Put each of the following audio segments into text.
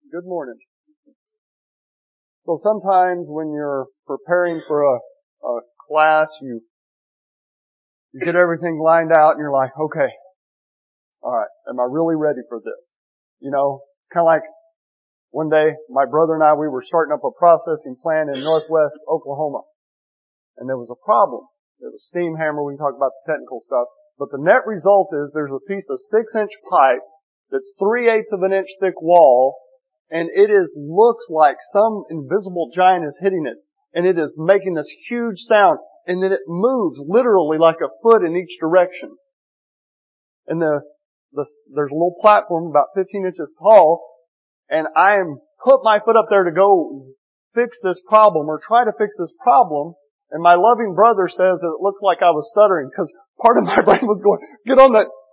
Good morning. So sometimes when you're preparing for a class, you get everything lined out and you're like, okay, alright, am I really ready for this? You know, it's kind of like one day my brother and I, we were starting up a processing plant in northwest Oklahoma. And there was a problem. There was a steam hammer, we can talk about the technical stuff. But the net result is there's a piece of 6-inch pipe that's 3/8 of an inch thick wall, and it looks like some invisible giant is hitting it, and it is making this huge sound, and then it moves literally like a foot in each direction. And there's a little platform about 15 inches tall, and I put my foot up there to go fix this problem, or try to fix this problem, and my loving brother says that it looks like I was stuttering, because part of my brain was going, get up,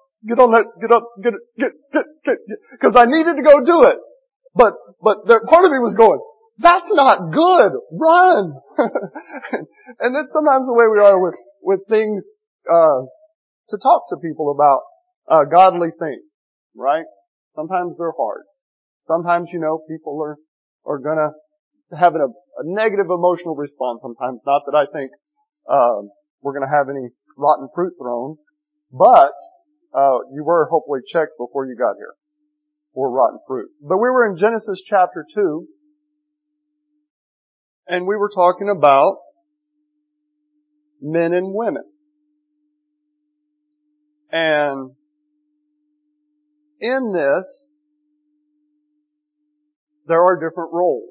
because I needed to go do it. But part of me was going, that's not good, run! And that's sometimes the way we are with things, to talk to people about, godly things, right? Sometimes they're hard. Sometimes, people are gonna have a negative emotional response sometimes. Not that I think, we're gonna have any rotten fruit thrown, but, you were hopefully checked before you got here for rotten fruit. But we were in Genesis chapter 2, and we were talking about men and women. And in this, there are different roles.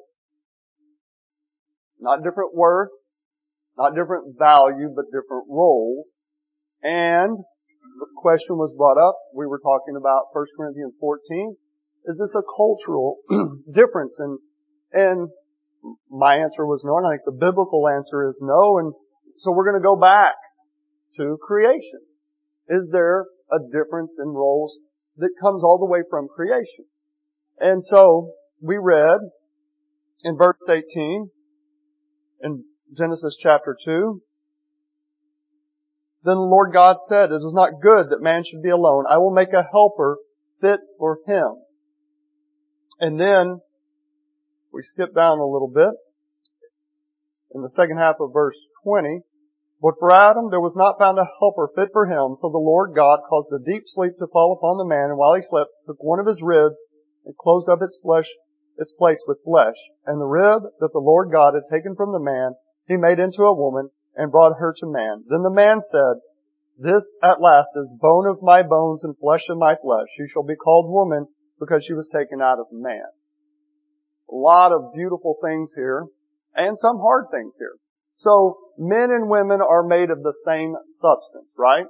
Not different worth, not different value, but different roles. And the question was brought up, we were talking about 1 Corinthians 14. Is this a cultural difference? And my answer was no, and I think the biblical answer is no, and so we're going to go back to creation. Is there a difference in roles that comes all the way from creation? And so we read in verse 18 in Genesis chapter 2, then the Lord God said, it is not good that man should be alone. I will make a helper fit for him. And then we skip down a little bit in the second half of verse 20. But for Adam there was not found a helper fit for him, so the Lord God caused a deep sleep to fall upon the man, and while he slept, took one of his ribs and closed up its place with flesh. And the rib that the Lord God had taken from the man, he made into a woman and brought her to man. Then the man said, this at last is bone of my bones and flesh of my flesh. She shall be called woman because she was taken out of man. A lot of beautiful things here and some hard things here. So men and women are made of the same substance, right?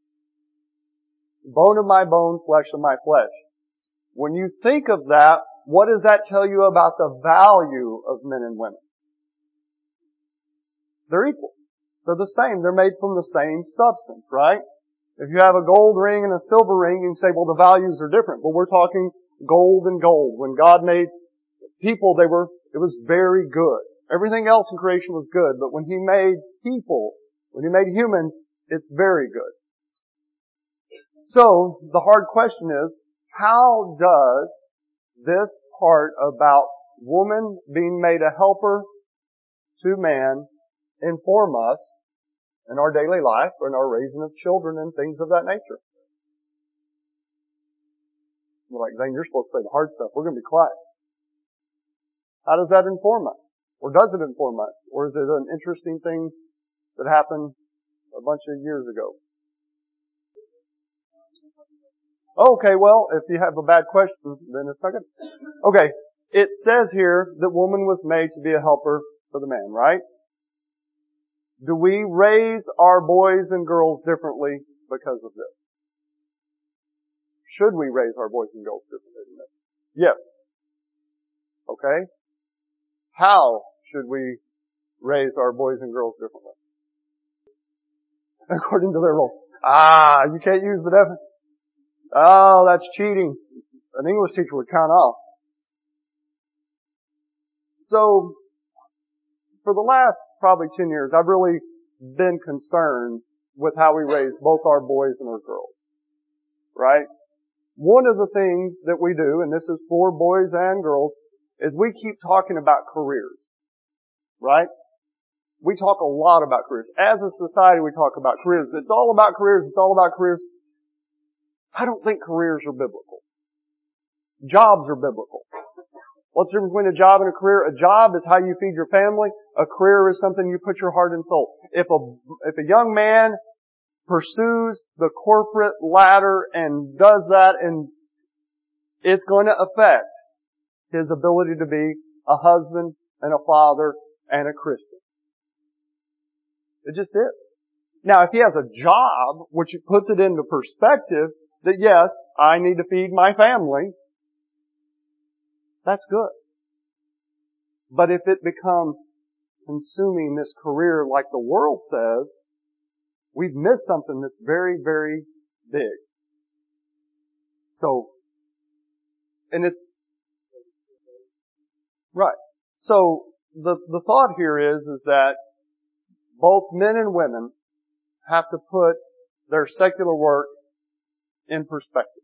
Bone of my bone, flesh of my flesh. When you think of that, what does that tell you about the value of men and women? They're equal. They're the same. They're made from the same substance, right? If you have a gold ring and a silver ring, you can say, well, the values are different. But we're talking gold and gold. When God made people, it was very good. Everything else in creation was good, but when He made people, when He made humans, it's very good. So, the hard question is, how does this part about woman being made a helper to man inform us in our daily life or in our raising of children and things of that nature? You're like, Zane, you're supposed to say the hard stuff. We're going to be quiet. How does that inform us? Or does it inform us? Or is it an interesting thing that happened a bunch of years ago? Okay, well, if you have a bad question, then it's not good. Okay, it says here that woman was made to be a helper for the man, right? Do we raise our boys and girls differently because of this? Should we raise our boys and girls differently than this? Yes. Okay? How should we raise our boys and girls differently? According to their roles. You can't use the definition. Oh, that's cheating. An English teacher would count off. So, for the last probably 10 years, I've really been concerned with how we raise both our boys and our girls. Right? one of the things that we do, and this is for boys and girls, is we keep talking about careers. Right? We talk a lot about careers. As a society, we talk about careers. It's all about careers. It's all about careers. I don't think careers are biblical. Jobs are biblical. What's the difference between a job and a career? A job is how you feed your family. A career is something you put your heart and soul. If a young man pursues the corporate ladder and does that, and it's going to affect his ability to be a husband and a father and a Christian. It just is. Now, if he has a job, which puts it into perspective that yes, I need to feed my family, that's good. But if it becomes consuming this career like the world says, we've missed something that's very, very big. So, and it's, right. So, the thought here is that both men and women have to put their secular work in perspective.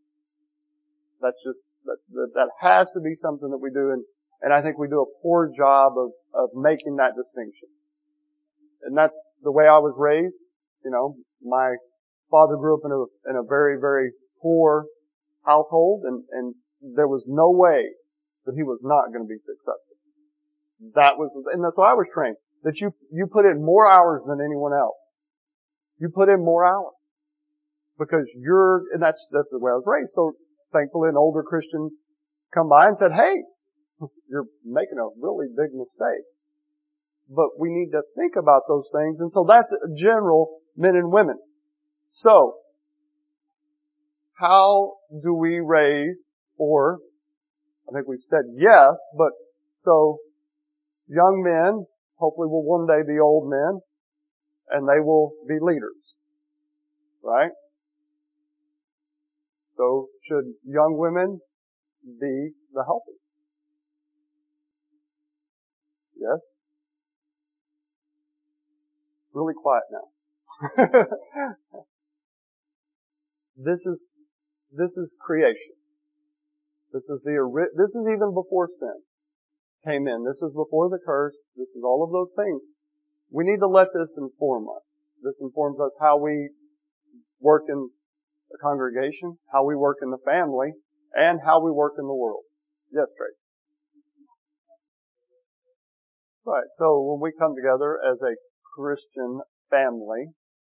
That has to be something that we do, and I think we do a poor job of making that distinction. And that's the way I was raised. You know, my father grew up in a very, very poor household, and there was no way that he was not going to be successful. And that's why I was trained. That you put in more hours than anyone else. You put in more hours. Because and that's the way I was raised. So thankfully an older Christian come by and said, hey, you're making a really big mistake. But we need to think about those things. And so that's general men and women. So, how do we raise, or, I think we've said yes, but, so, young men, hopefully will one day be old men, and they will be leaders. Right? So, should young women be the helpers? Yes? Really quiet now. This is creation. This is even before sin came in. This is before the curse. This is all of those things. We need to let this inform us. This informs us how we work in the congregation, how we work in the family, and how we work in the world. Yes, Tracy. Right. So when we come together as a Christian family,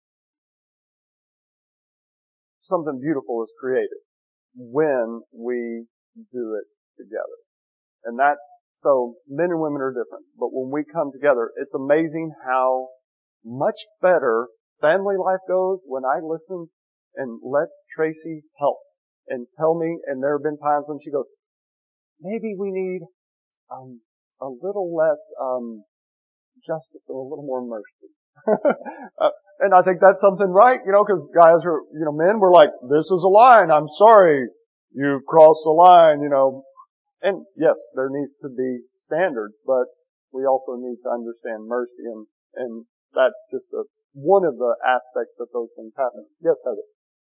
something beautiful is created when we do it together. And so men and women are different. But when we come together, it's amazing how much better family life goes when I listen and let Tracy help and tell me, and there have been times when she goes, maybe we need a little less justice and a little more mercy. And I think that's something right, because guys are, men were like, this is a line, I'm sorry, you crossed the line, And yes, there needs to be standards, but we also need to understand mercy, and that's just one of the aspects that those things happen. Yes, Heather.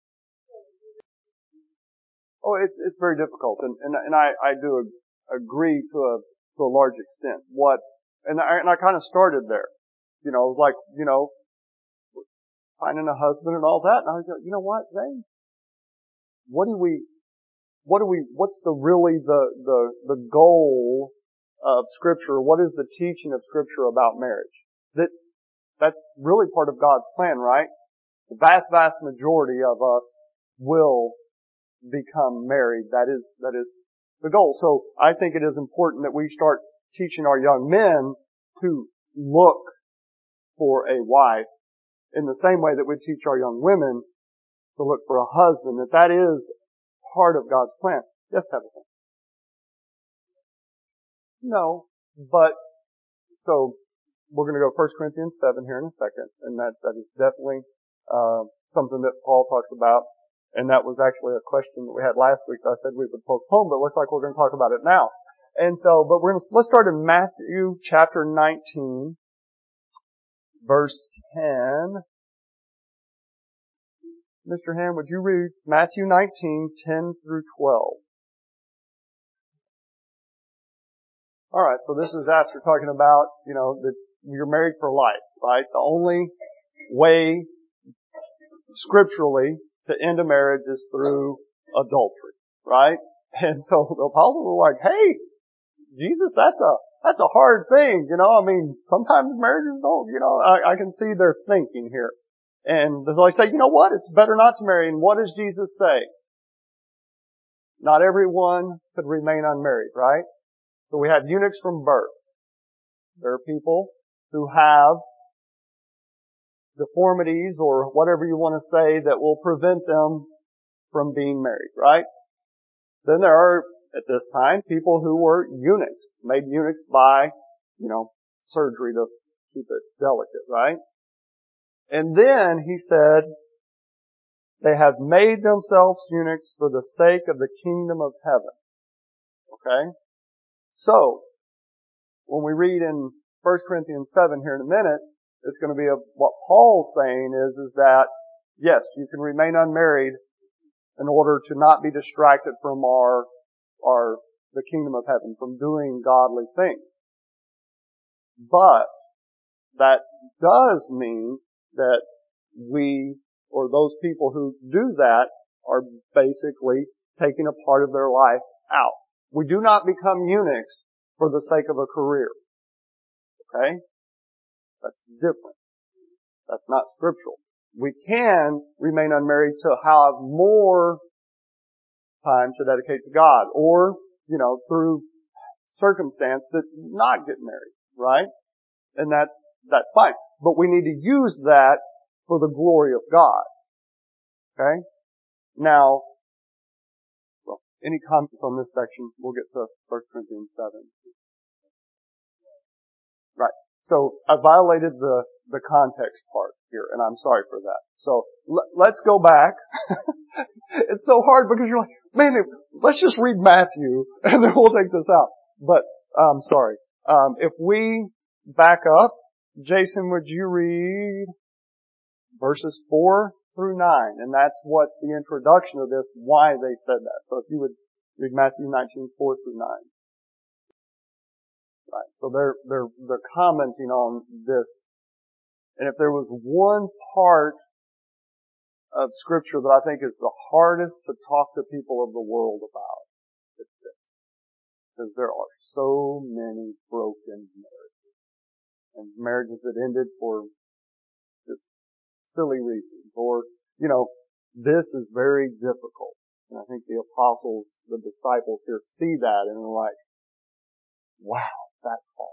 Oh, it's very difficult, and I do agree to a large extent. And I kind of started there, finding a husband and all that, and I was like, you know what, what's the goal of Scripture? What is the teaching of Scripture about marriage? That's really part of God's plan, right? The vast, vast majority of us will become married. That is the goal. So I think it is important that we start teaching our young men to look for a wife in the same way that we teach our young women to look for a husband, that is part of God's plan. Yes, Tabitha? No, but, so, we're going to go 1 Corinthians 7 here in a second, and that is definitely, something that Paul talks about, and that was actually a question that we had last week that I said we would postpone, but it looks like we're going to talk about it now. And so, but let's start in Matthew chapter 19, verse 10. Mr. Hand, would you read Matthew 19:10 through 12? Alright, so this is after talking about, that you're married for life, right? The only way scripturally to end a marriage is through adultery, right? And so the apostles were like, hey, Jesus, that's a hard thing, sometimes marriages don't, I can see their thinking here. And so they say, you know what? It's better not to marry. And what does Jesus say? Not everyone could remain unmarried, right? So we have eunuchs from birth. There are people who have deformities or whatever you want to say that will prevent them from being married, right? Then there are, at this time, people who were eunuchs, made eunuchs by, surgery to keep it delicate, right? And then he said, they have made themselves eunuchs for the sake of the kingdom of heaven. Okay? So, when we read in 1 Corinthians 7 here in a minute, it's going to be what Paul's saying is that, yes, you can remain unmarried in order to not be distracted from the kingdom of heaven, from doing godly things. But that does mean that we, or those people who do that, are basically taking a part of their life out. We do not become eunuchs for the sake of a career. Okay? That's different. That's not scriptural. We can remain unmarried to have more time to dedicate to God, or, through circumstance that not get married, right? And that's fine. But we need to use that for the glory of God. Okay? Now, any comments on this section? We'll get to 1 Corinthians 7. Right. So I violated the context part here, and I'm sorry for that. So let's go back. It's so hard because you're like, man, let's just read Matthew and then we'll take this out. But I'm sorry. If we back up, Jason, would you read verses 4 through 9? And that's what the introduction of this, why they said that. So if you would read Matthew 19:4 through 9. Right. So they're commenting on this. And if there was one part of scripture that I think is the hardest to talk to people of the world about, it's this. Because there are so many broken marriages. And marriages that ended for just silly reasons. Or, this is very difficult. And I think the apostles, the disciples here see that and are like, wow, that's hard.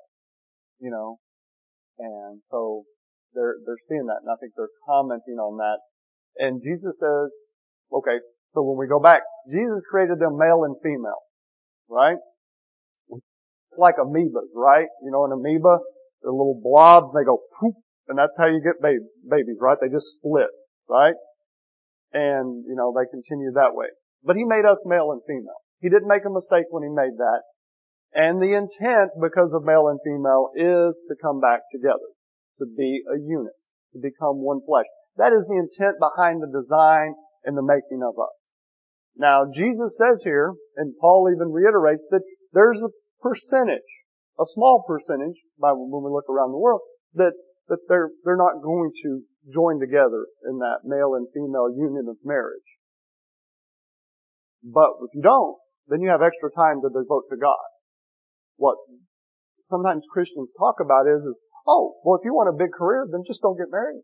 And so they're seeing that, and I think they're commenting on that. And Jesus says, okay, so when we go back, Jesus created them male and female, right? It's like amoebas, right? An amoeba, they're little blobs, and they go poop, and that's how you get babies, right? They just split, right? And, they continue that way. But He made us male and female. He didn't make a mistake when He made that. And the intent, because of male and female, is to come back together, to be a unit, to become one flesh. That is the intent behind the design and the making of us. Now, Jesus says here, and Paul even reiterates, that there's a percentage, a small percentage, when we look around the world, that they're not going to join together in that male and female union of marriage. But if you don't, then you have extra time to devote to God. What sometimes Christians talk about is, oh, well, if you want a big career, then just don't get married.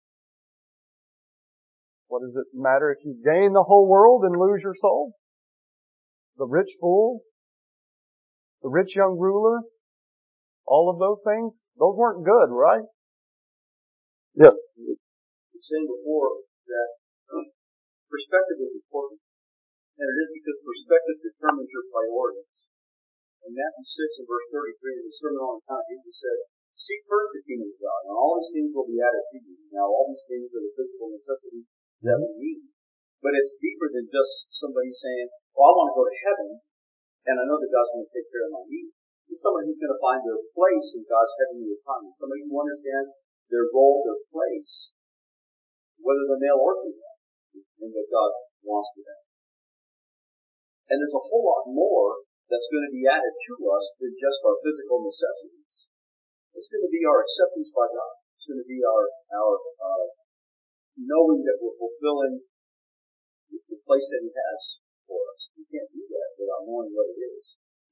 What does it matter if you gain the whole world and lose your soul? The rich fool, the rich young ruler, all of those things, those weren't good, right? Yes. You said before that perspective is important, and it is because perspective determines your priorities. In Matthew 6 and verse 33, in the Sermon on the Mount, Jesus said, seek first the kingdom of God, and all these things will be added to you. Now, all these things are the physical necessities that we need. But it's deeper than just somebody saying, well, I want to go to heaven, and I know that God's going to take care of my needs. It's somebody who's going to find their place in God's heavenly economy. Somebody who understands their role, their place, whether they're male or female. and that God wants for them. And there's a whole lot more that's going to be added to us than just our physical necessities. It's going to be our acceptance by God. It's going to be our knowing that we're fulfilling the place that He has for us. We can't do that without knowing what it is.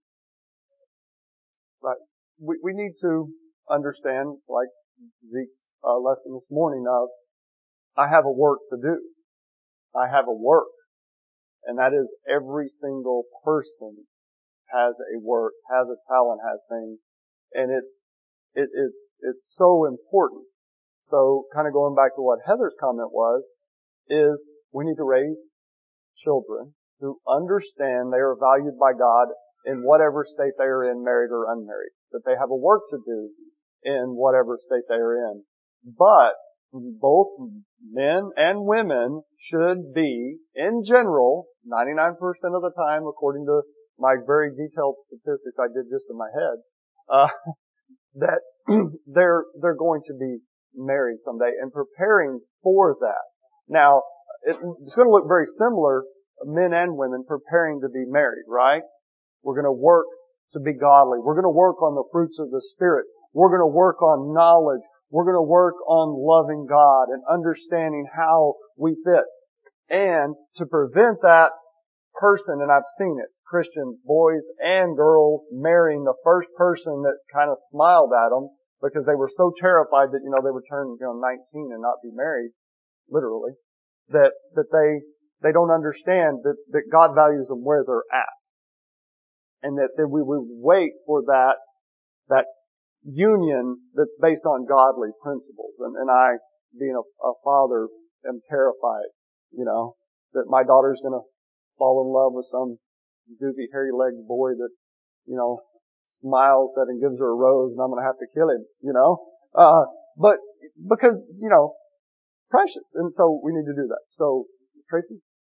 Right. We need to understand, like Zeke's lesson this morning of, I have a work to do. I have a work. And that is every single person has a work, has a talent, has things. And it's so important. So kind of going back to what Heather's comment was, is we need to raise children who understand they are valued by God in whatever state they are in, married or unmarried. That they have a work to do in whatever state they are in. But both men and women should be, in general, 99% of the time, according to my very detailed statistics I did just in my head, that they're going to be married someday and preparing for that. Now, it's going to look very similar, men and women preparing to be married, right? We're going to work to be godly. We're going to work on the fruits of the Spirit. We're going to work on knowledge. We're going to work on loving God and understanding how we fit. And to prevent that person, and I've seen it, Christian boys and girls marrying the first person that kind of smiled at them because they were so terrified that, they would turn, 19 and not be married, literally, that they don't understand that God values them where they're at. And that we would wait for that union that's based on godly principles. And I, being a father, am terrified, that my daughter's gonna fall in love with some goofy, hairy-legged boy that, smiles at and gives her a rose and I'm gonna have to kill him, but because, precious. And so we need to do that. So, Tracy?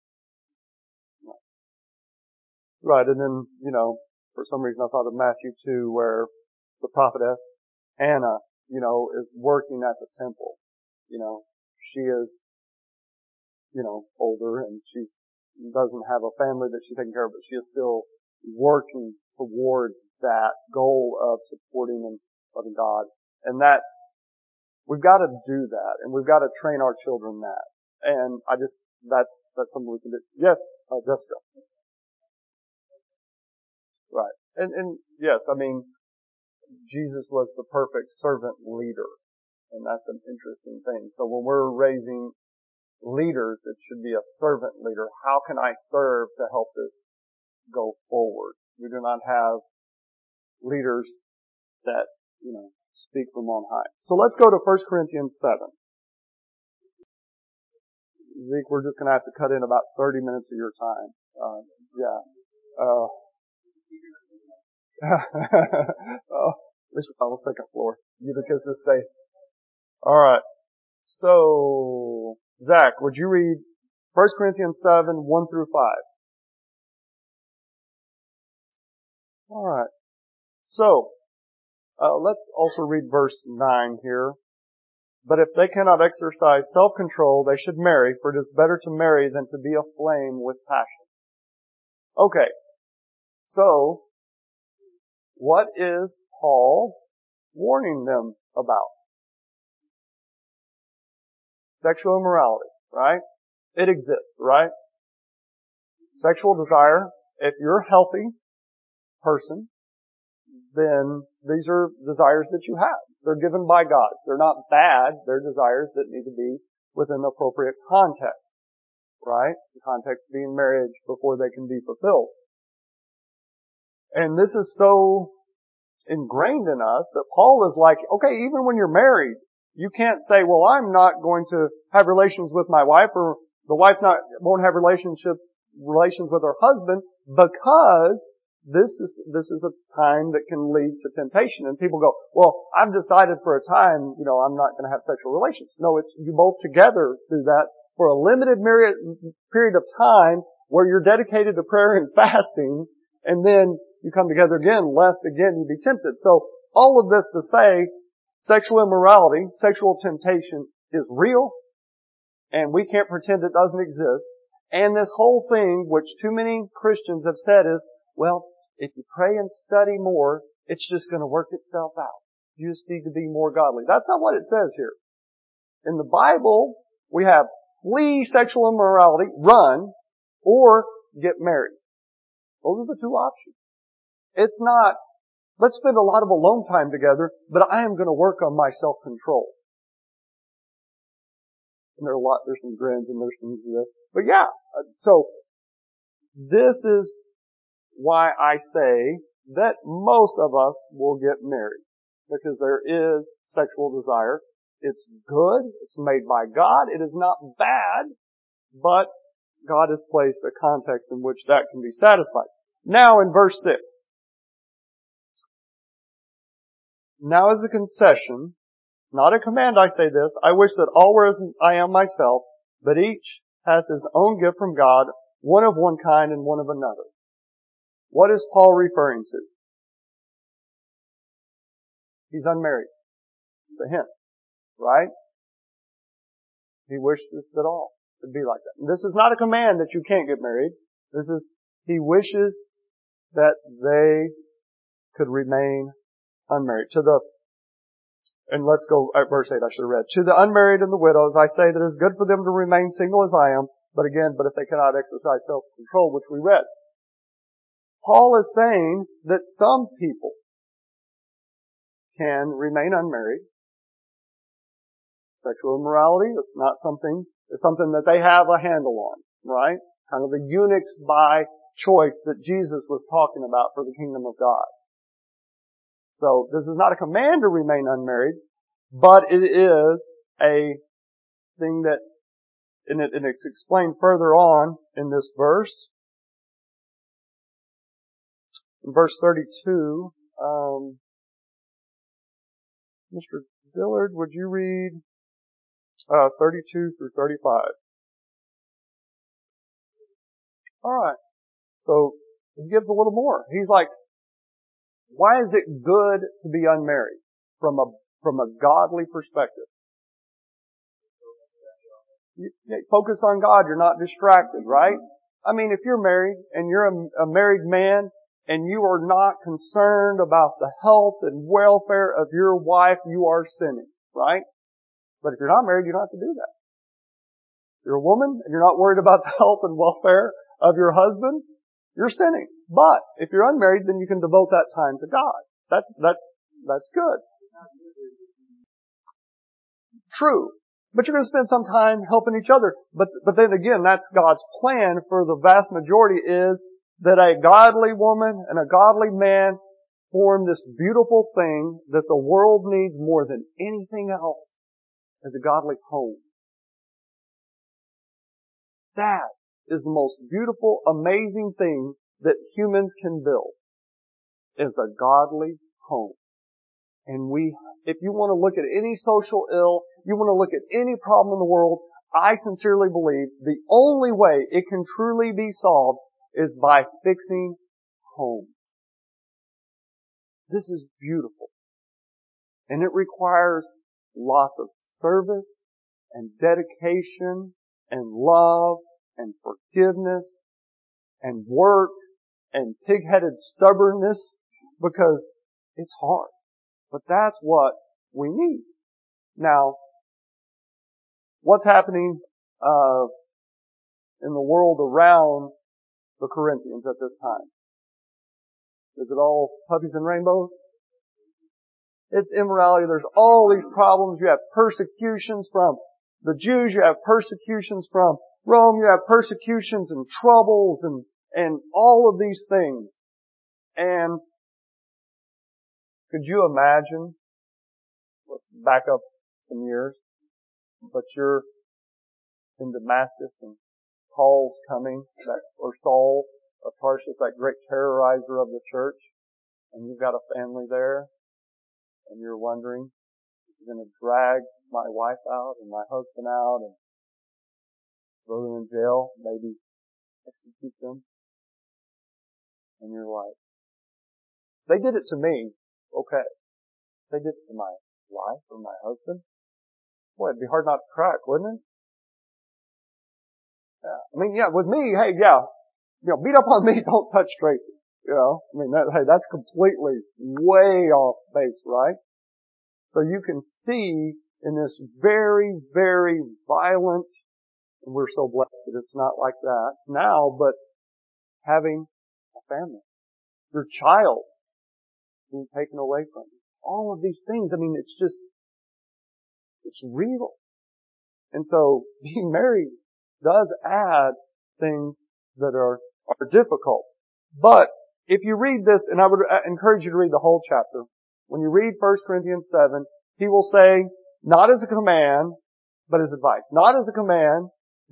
Right. And then, for some reason I thought of Matthew 2 where the prophetess Hannah, is working at the temple. She is, older and she doesn't have a family that she's taking care of, but she is still working toward that goal of supporting and loving God. And that, we've got to do that and we've got to train our children that. And that's something we can do. Yes, Jessica. Right. And yes, Jesus was the perfect servant leader. And that's an interesting thing. So when we're raising leaders, it should be a servant leader. How can I serve to help this go forward? We do not have leaders that, speak from on high. So let's go to 1 Corinthians 7. Zeke, we're just going to have to cut in about 30 minutes of your time. This was on the second floor. You the kids just say. Alright. So, Zach, would you read 1 Corinthians 7, 1 through 5? Alright. So, let's also read verse 9 here. But if they cannot exercise self-control, they should marry, for it is better to marry than to be aflame with passion. Okay. So, what is Paul warning them about? Sexual immorality, right? It exists, right? Sexual desire, if you're a healthy person, then these are desires that you have. They're given by God. They're not bad. They're desires that need to be within the appropriate context, right? The context being marriage before they can be fulfilled. And this is so ingrained in us that Paul is like, okay, even when you're married, you can't say, well, I'm not going to have relations with my wife, or the wife won't have relations with her husband, because this is a time that can lead to temptation. And people go, well, I've decided for a time, I'm not going to have sexual relations. No, it's you both together do that for a limited period of time where you're dedicated to prayer and fasting, and then you come together again, lest again you be tempted. So all of this to say, sexual immorality, sexual temptation is real. and we can't pretend it doesn't exist. And this whole thing, which too many Christians have said is, well, if you pray and study more, it's just going to work itself out. You just need to be more godly. That's not what it says here. In the Bible, we have flee sexual immorality, run, or get married. Those are the two options. It's not, let's spend a lot of alone time together, but I am going to work on my self-control. And there's some grins and there's some this. But yeah, so this is why I say that most of us will get married. Because there is sexual desire. It's good. It's made by God. It is not bad, but God has placed a context in which that can be satisfied. Now in verse 6. Now as a concession, not a command I say this, I wish that all were as I am myself, but each has his own gift from God, one of one kind and one of another. What is Paul referring to? He's unmarried. It's a hint, right? He wishes that all would be like that. And this is not a command that you can't get married. He wishes that they could remain unmarried. And let's go at verse 8, I should have read. To the unmarried and the widows, I say that it is good for them to remain single as I am, but if they cannot exercise self-control, which we read. Paul is saying that some people can remain unmarried. Sexual immorality is not something, it's something that they have a handle on, right? Kind of the eunuchs by choice that Jesus was talking about for the kingdom of God. So this is not a command to remain unmarried, but it is a thing that, and it's explained further on in this verse. In verse 32, Mr. Dillard, would you read 32 through 35? Alright. So, he gives a little more. He's like, why is it good to be unmarried from a godly perspective? You focus on God, you're not distracted, right? I mean, if you're married and you're a married man and you are not concerned about the health and welfare of your wife, you are sinning, right? But if you're not married, you don't have to do that. If you're a woman and you're not worried about the health and welfare of your husband, you're sinning. But if you're unmarried, then you can devote that time to God. That's good. True. But you're going to spend some time helping each other. But then again, that's God's plan for the vast majority is that a godly woman and a godly man form this beautiful thing that the world needs more than anything else as a godly home. That is the most beautiful, amazing thing that humans can build is a godly home. And if you want to look at any social ill, you want to look at any problem in the world, I sincerely believe the only way it can truly be solved is by fixing homes. This is beautiful. And it requires lots of service and dedication and love and forgiveness and work and pig-headed stubbornness because it's hard. But that's what we need. Now, what's happening in the world around the Corinthians at this time? Is it all puppies and rainbows? It's immorality. There's all these problems. You have persecutions from the Jews. You have persecutions from Rome. You have persecutions and troubles and all of these things. And could you imagine, let's back up some years, but you're in Damascus and Paul's coming, or Saul of Tarsus, that great terrorizer of the church, and you've got a family there, and you're wondering, is he going to drag my wife out and my husband out and throw them in jail, maybe execute them? And you're like, they did it to me, okay. They did it to my wife or my husband. Boy, it'd be hard not to crack, wouldn't it? I mean, yeah, with me, hey, yeah, beat up on me, don't touch Tracy. I mean, that's completely way off base, right? So you can see in this very, very violent, and we're so blessed that it's not like that now, but having a family, your child being taken away from you. All of these things, I mean, it's real. And so being married does add things that are difficult. But if you read this, and I would encourage you to read the whole chapter, when you read 1 Corinthians 7, he will say, not as a command, but as advice. Not as a command,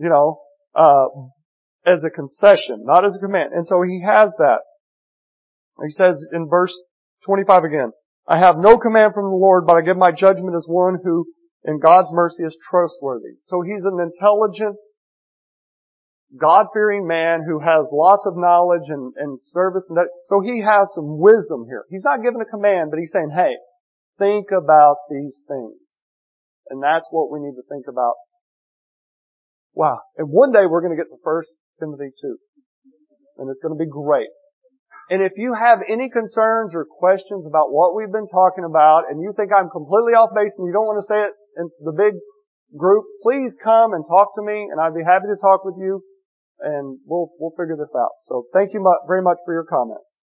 as a concession, not as a command. And so he has that. He says in verse 25 again, I have no command from the Lord, but I give my judgment as one who in God's mercy is trustworthy. So he's an intelligent, God-fearing man who has lots of knowledge and service. And that. So he has some wisdom here. He's not giving a command, but he's saying, hey, think about these things. And that's what we need to think about. Wow. And one day we're going to get to 1 Timothy 2. And it's going to be great. And if you have any concerns or questions about what we've been talking about, and you think I'm completely off base and you don't want to say it in the big group, please come and talk to me, and I'd be happy to talk with you, and we'll figure this out. So thank you very much for your comments.